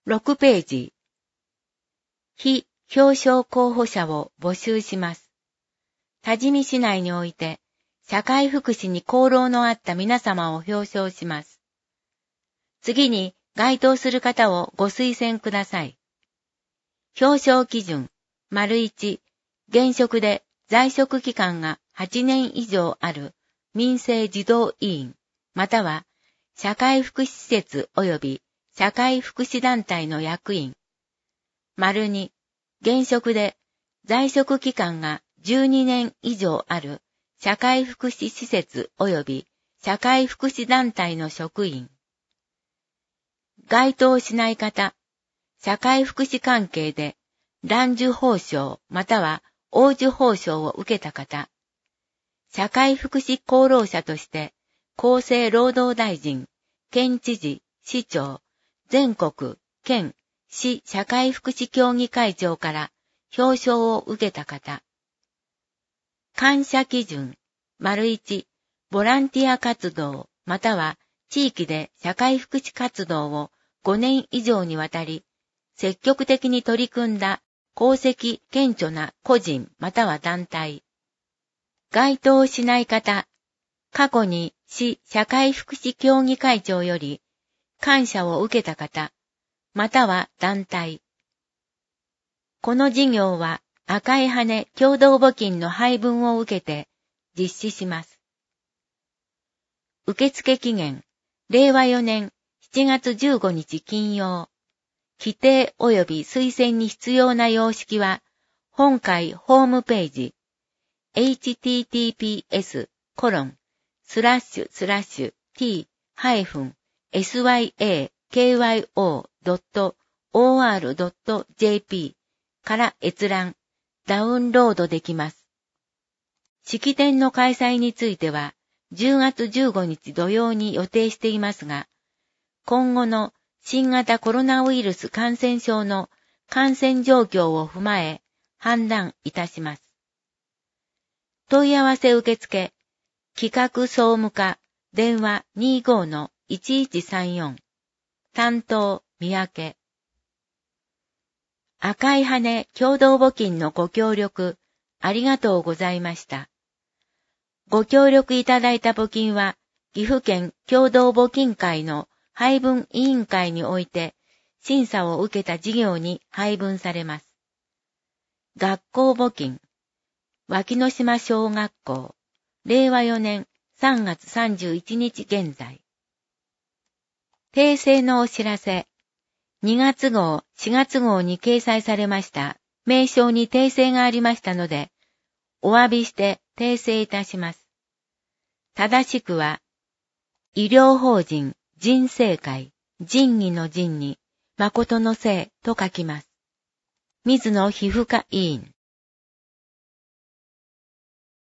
6ページ。非表彰候補者を募集します。多治見市内において、社会福祉に功労のあった皆様を表彰します。次に該当する方をご推薦ください。表彰基準、1、現職で在職期間が8年以上ある民生児童委員、または社会福祉施設及び社会福祉団体の役員。2、現職で在職期間が12年以上ある社会福祉施設及び社会福祉団体の職員。該当しない方、社会福祉関係で蘭寿報奨または応寿報奨を受けた方、社会福祉功労者として厚生労働大臣、県知事、市長、全国、県、市社会福祉協議会長から表彰を受けた方。感謝基準、1、ボランティア活動または地域で社会福祉活動を5年以上にわたり積極的に取り組んだ功績顕著な個人または団体。該当しない方、過去に市社会福祉協議会長より感謝を受けた方、または団体。この事業は赤い羽共同募金の配分を受けて実施します。受付期限、令和4年7月15日金曜。規定及び推薦に必要な様式は、本会ホームページ、https://t-sykyo.or.jp から閲覧、ダウンロードできます。式典の開催については、10月15日土曜に予定していますが、今後の新型コロナウイルス感染症の感染状況を踏まえ判断いたします。問い合わせ受付、企画総務課、電話 25-1134、担当、三宅。赤い羽共同募金のご協力、ありがとうございました。ご協力いただいた募金は、岐阜県共同募金会の配分委員会において審査を受けた事業に配分されます。学校募金、脇の島小学校、令和4年3月31日現在。訂正のお知らせ、2月号、4月号に掲載されました名称に訂正がありましたので、お詫びして訂正いたします。正しくは、医療法人仁誠会、仁義の仁に、誠の誠と書きます。水野皮膚科医院。